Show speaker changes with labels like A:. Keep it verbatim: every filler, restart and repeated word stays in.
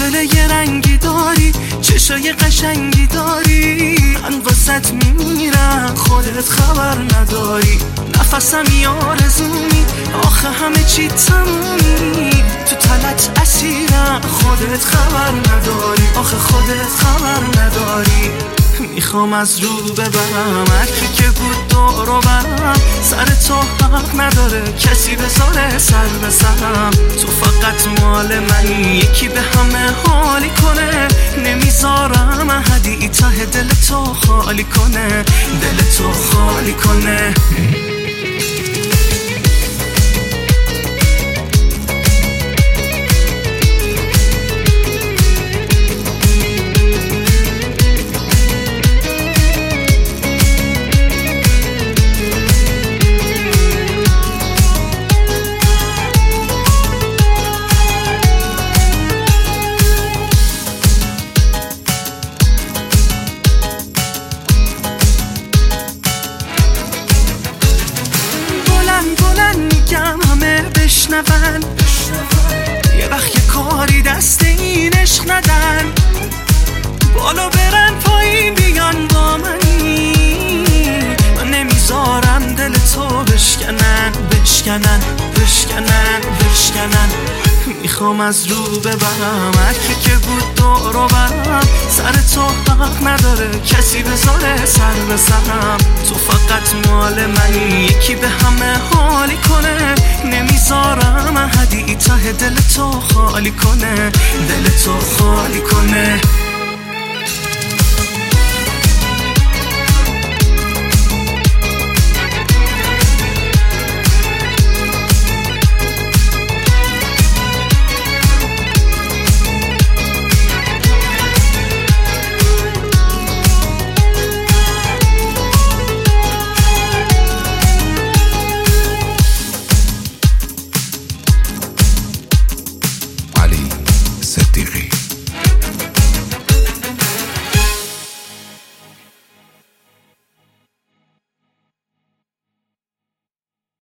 A: دل یه رنگی داری، چشای قشنگی داری، من واسط میمیرم خودت خبر نداری. نفسم آرزومی، آخه همه چی تمومی، تو تنت اسیرم خودت خبر نداری، آخه خودت خبر نداری. میخوام از رو ببرم هرکی که بود دور و برم، سر تو حق نداره کسی بذاره سر به سرم. تو فقط مال منی، یکی به همه حالی کنه، نمیذارم احدی ته دل تو خالی کنه، دل تو خالی کنه. بشنون یه وقت یه کاری دست این عشق ندن، بالا برن پایین بیان با منی، من نمیذارم دل تو بشکنن بشکنن بشکنن بشکنن. میخوام از رو ببرم هرکی که بود دور و برم، سر تو حق نداره کسی بذاره سر به سرم. تو فقط مال منی، یکی به همه حالی کنه، نمیذارم احدی ته دل تو خالی کنه، دل تو خالی کنه.